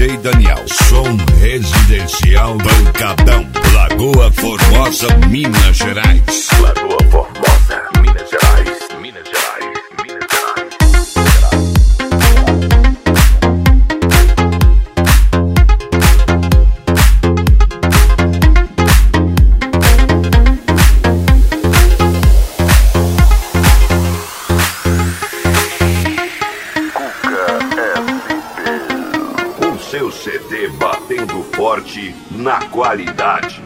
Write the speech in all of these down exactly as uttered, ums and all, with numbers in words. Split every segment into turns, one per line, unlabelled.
J Daniel. Som residencial Pancadão. Lagoa Formosa, Minas Gerais.
Lagoa Formosa, Minas Gerais. Minas Gerais, Minas Gerais.
Seu C D batendo forte na qualidade.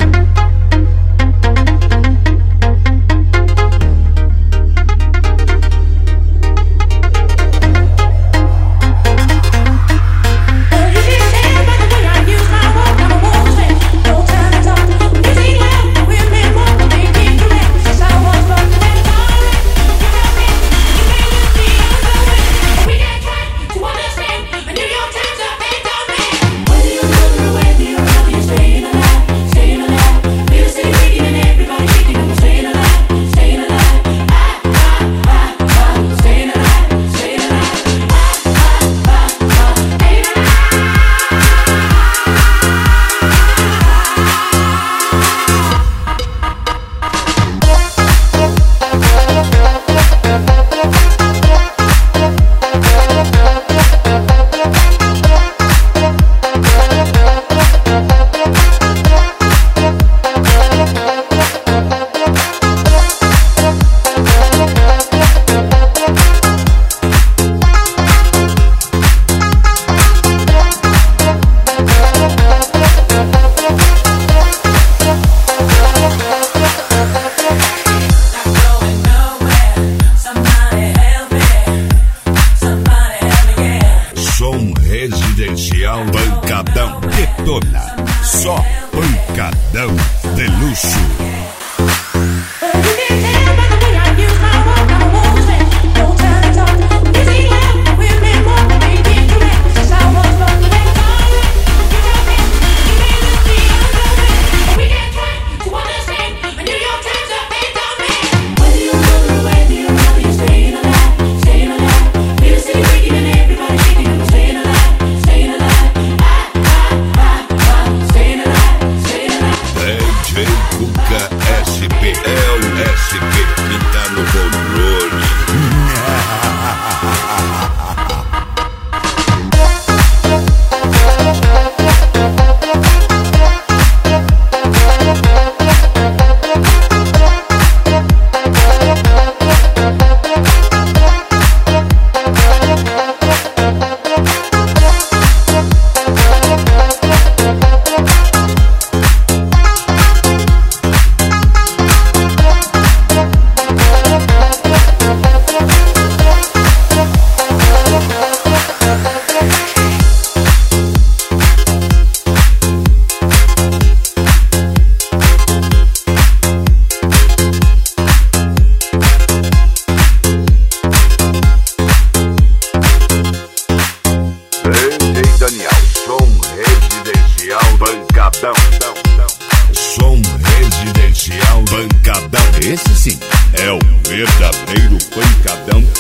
Residencial Pancadão. Detona. Só pancadão de luxo. S P, é o S P que tá no controle. Pancadão. Som residencial Pancadão. Esse sim é o verdadeiro pancadão